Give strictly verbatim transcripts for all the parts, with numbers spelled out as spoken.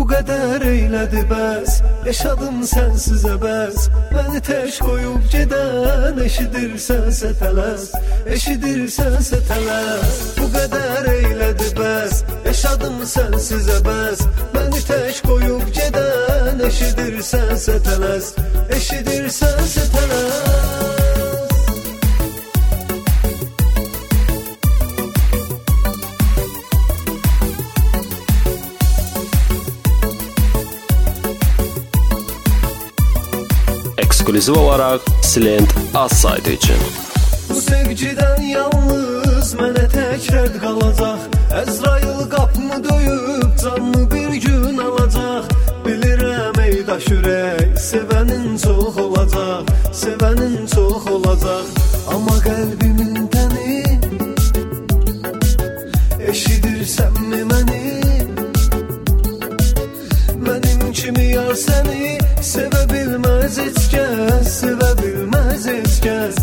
qədər eylədi bəs, yaşadım sənsiz əbəs. Məni tək qoyub gedən, eşidirsənsə tələs, eşidirsənsə tələs. Bu qədər eylədi bəs, yaşadım sənsiz əbəs. Məni tək qoyub gedən, eşidirsənsə tələs, eşidirsənsə tələs. Eksklüziv olaraq Silent az saytı üçün. Bu sevgidən yalnız mənə tək rədd qalacaq. Əzrail qapımı döyüb canımı bir gün alacaq. Bilirəm ey daş ürək, sevənin çox olacaq, sevənin çox olacaq. Amma qəlbimin təni, eşidirsənmi məni? Mənim kimi yar səni sevə bilməz heç kəs, sevə bilməz heç kəs.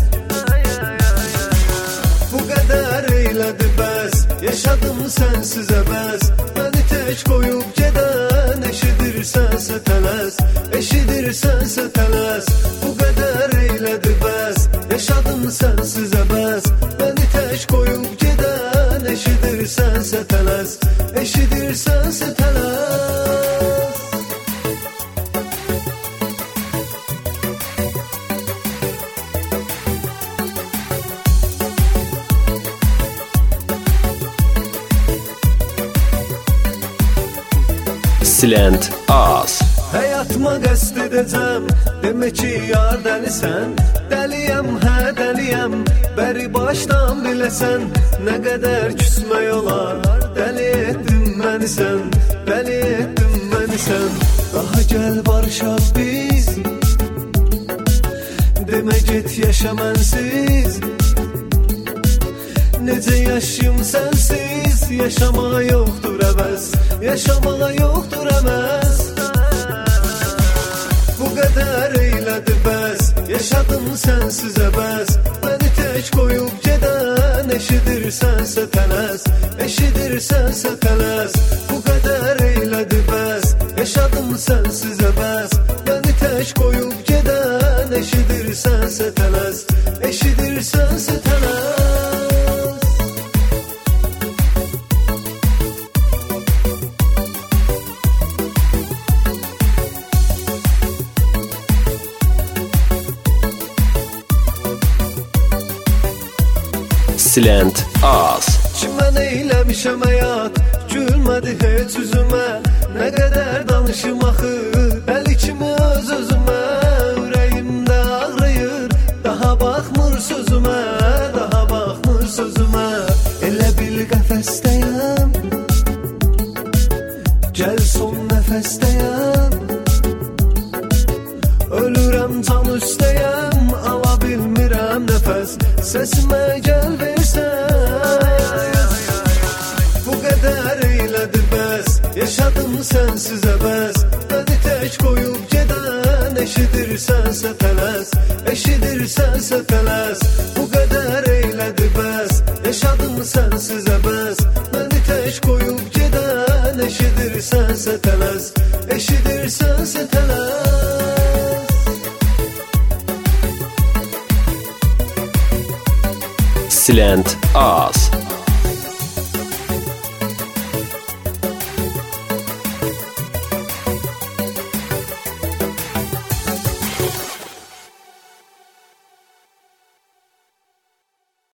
Bu qədər eylədi bəs, yaşadım sənsiz əbəs. Məni tək qoyub gedən, eşidirsənsə tələs, eşidirsənsə tələs. Bu qədər eylədi bəs, yaşadım sənsiz əbəs. Məni tək qoyub gedən, eşidirsənsə tələs, eşidirsənsə tələs. Silent az. Həyatıma qəsd edəcəm, demək ki yar dəlisən. Dəliyəm, hə dəliyəm, bəri başdan biləsən. Nə qədər küsmək olar, dəli etdin məni sən, dəli etdin məni sən. Daha gəl barışaq biz, demə get yaşa mənsiz. Necə yaşayım sənsiz, yaşamağa yoxdur əvəz, yaşamağa yoxdur əvəz. Bu qədər eylədi bəs, yaşadım sənsiz əbəs. Məni tək qoyub gedən, eşidirsənsə tələs, eşidirsənsə tələs. Bu qədər eylədi bəs, yaşadım sənsiz əbəs. Məni tək qoyub gedən, eşidirsənsə tələs, eşidirsənsə tələs. Silent az. Kimə neyləmişəm həyat, gülmədi heç üzümə. Nə qədər danışım axı, əli kimi öz özümə. Ürəyimdə ağrıyır, daha baxmır sözümə, daha baxmır sözümə. Elə bil qəfəsdəyəm, gəl son nəfəsdəyəm. Ölürəm can üstəyəm, ala bilmirəm nəfəs. Səsimə gəl versən. Bu qədər eylədi bəs, yaşadım sənsiz əbəs. Məni tək qoyub gedən, eşidirsənsə tələs, eşidirsənsə tələs. Bu qədər eylədi bəs, yaşadım sənsiz əbəs. Məni tək qoyub gedən, eşidirsənsə tələs, eşidirsənsə tələs. Silent az.